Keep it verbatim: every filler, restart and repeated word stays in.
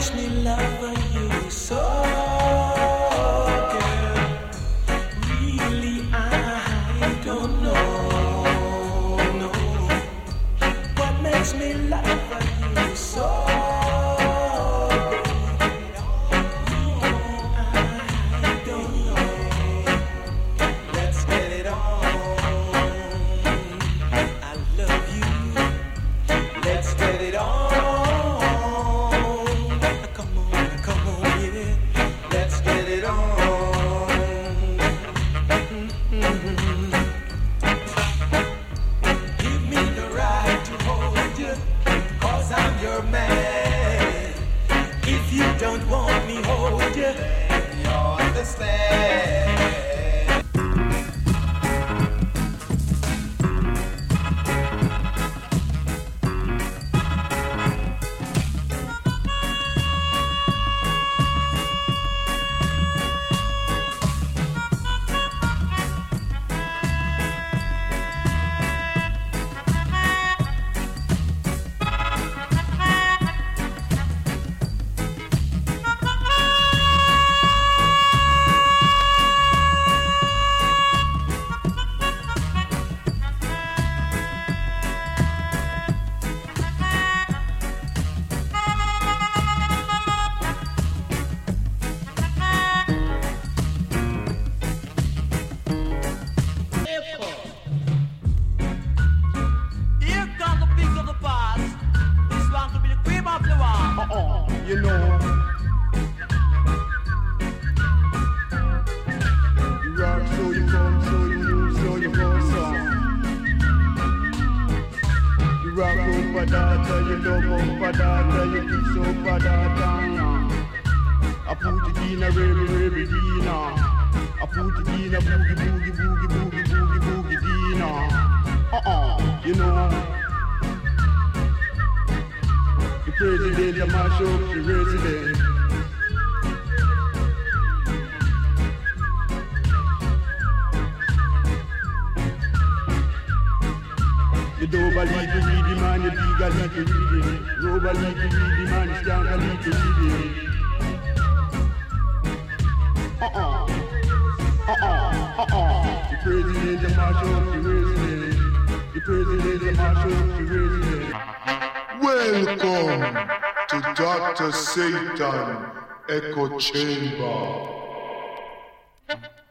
makes me love you so, girl? Really, I don't know, no. What makes me love you so? Don't want me hold you, you understand. You know, you rock, so you come, so you move, so you go song. You rock over data, you love over data, you kiss over data. I put it in a ribby, ribby dina. I put it in a boogie, boogie, boogie, boogie, boogie, boogie dina. Uh-uh, you know. The president, the mash up the resident. You don't believe the reading man, you dig a little reading. Rubber leaf the reading man, you stand a little reading. Uh-uh, uh-uh, uh-uh. The president, the mash up the resident. The president, the mash up the resident. Welcome to Doctor Satan Echo Chamber.